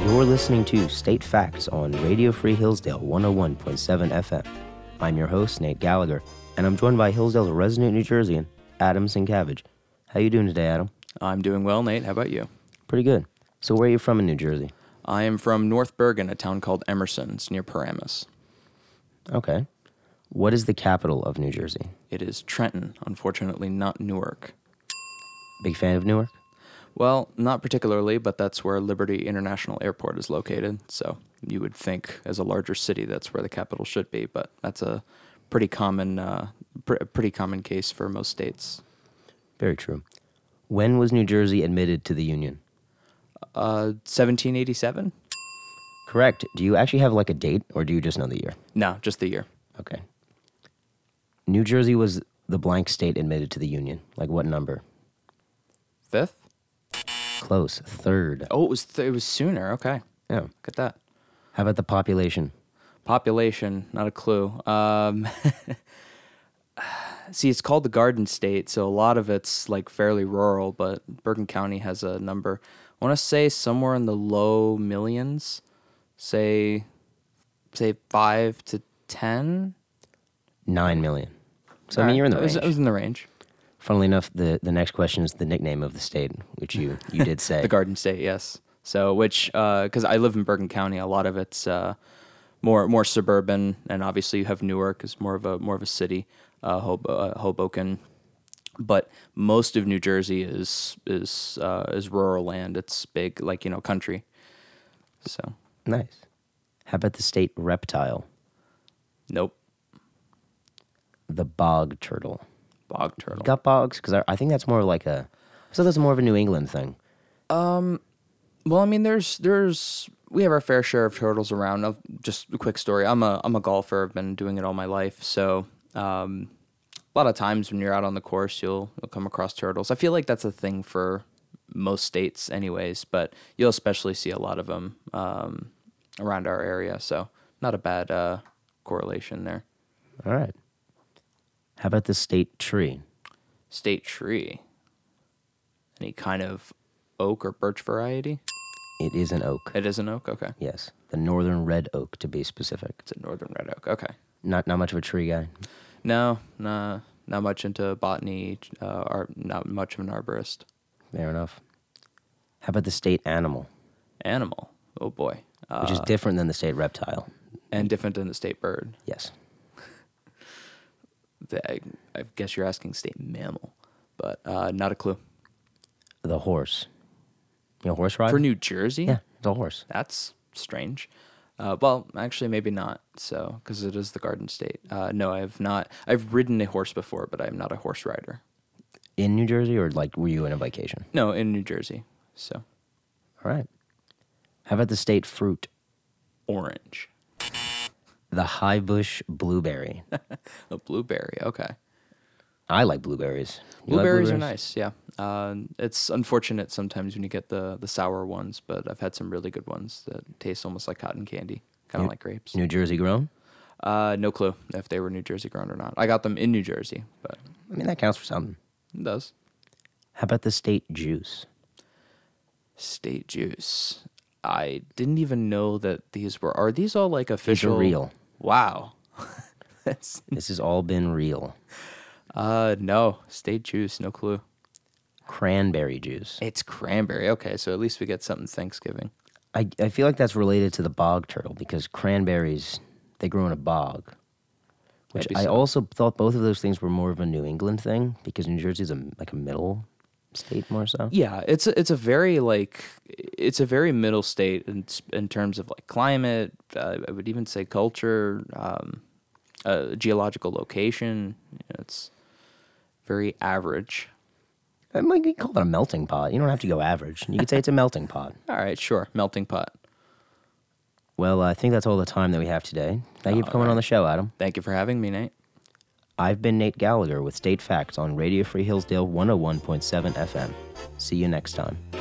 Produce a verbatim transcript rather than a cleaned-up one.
You're listening to State Facts on Radio Free Hillsdale one oh one point seven F M. I'm your host, Nate Gallagher, and I'm joined by Hillsdale's resident New Jerseyan, Adam Sienkiewicz. How you doing today, Adam? I'm doing well, Nate. How about you? Pretty good. So where are you from in New Jersey? I am from North Bergen, a town called Emerson. It's near Paramus. Okay. What is the capital of New Jersey? It is Trenton, unfortunately not Newark. Big fan of Newark? Well, not particularly, but that's where Liberty International Airport is located. So you would think as a larger city that's where the capital should be, but that's a pretty common, uh, pr- pretty common case for most states. Very true. When was New Jersey admitted to the Union? Uh, seventeen eighty-seven? Correct. Do you actually have like a date, or do you just know the year? No, just the year. Okay. New Jersey was the blank state admitted to the Union. Like what number? Fifth? Close. Third. Oh, it was th- it was sooner. Okay, Yeah. look at that. How about the population? Population, not a clue. Um, see, it's called the Garden State, so a lot of it's like fairly rural, but Bergen County has a number. I want to say somewhere in the low millions, say, say five to ten. Nine million. So, I All mean, right, you're in the it range. was, it was in the range. Funnily enough, the, the next question is the nickname of the state, which you, you did say. The Garden State, yes. So, which, because I live in Bergen County, a lot of it's uh, more more suburban, and obviously you have Newark is more of a more of a city, uh, Hob- uh, Hoboken, but most of New Jersey is is uh, is rural land. It's big, like you know, country. So, Nice. How about the state reptile? nope, The bog turtle. bog turtle. You got bogs? Because I, I think that's more like a... So that's more of a New England thing. Well, I mean, there's there's we have our fair share of turtles around. I'll, just a quick story. I'm a I'm a golfer. I've been doing it all my life. So um, a lot of times when you're out on the course, you'll you'll come across turtles. I feel like that's a thing for most states, anyways. But you'll especially see a lot of them um, around our area. So not a bad uh, correlation there. All right. How about the state tree? State tree. Any kind of oak or birch variety? It is an oak. It is an oak. Okay, Yes. The northern red oak, to be specific. it's a northern red oak. Okay. Not not much of a tree guy. No, nah, not much into botany, uh, art, not much of an arborist. Fair enough. How about the state animal, Animal, oh boy. Uh, which is different than the state reptile? and different than the state bird. Yes. The, I, I guess you're asking state mammal, but uh, not a clue. The horse. You know, horse ride? For New Jersey? Yeah, it's a horse. That's strange. Uh, well, actually, maybe not, so, because it is the Garden State. Uh, no, I have not. I've ridden a horse before, but I'm not a horse rider. In New Jersey, or like were you in a vacation? No, in New Jersey, so. All right. How about the state fruit? Orange. The high bush blueberry. A blueberry, okay. I like blueberries. You like Blueberries are nice, yeah. Uh, it's unfortunate sometimes when you get the, the sour ones, but I've had some really good ones that taste almost like cotton candy, kind of New- like grapes. New Jersey grown? Uh, no clue if they were New Jersey grown or not. I got them in New Jersey, but I mean, that counts for something. it does. How about the state juice? State juice. I didn't even know that these were. Are these all like official? real. Wow. That's, This has all been real. uh, no. State juice, no clue. Cranberry juice. It's cranberry. Okay, so at least we get something Thanksgiving. I, I feel like that's related to the bog turtle because cranberries, they grow in a bog. Which Maybe I so. also thought both of those things were more of a New England thing because New Jersey's a, like a middle state more so. Yeah, it's a, it's a very like it's a very middle state in in terms of like climate. Uh, I would even say culture, um, uh, geological location. It's very average. I might call it a melting pot. You don't have to go average. You could say it's a melting pot. All right, sure, melting pot. Well, I think that's all the time that we have today. Thank you for All coming right. on the show, Adam. Thank you for having me, Nate. I've been Nate Gallagher with State Facts on Radio Free Hillsdale one oh one point seven F M. See you next time.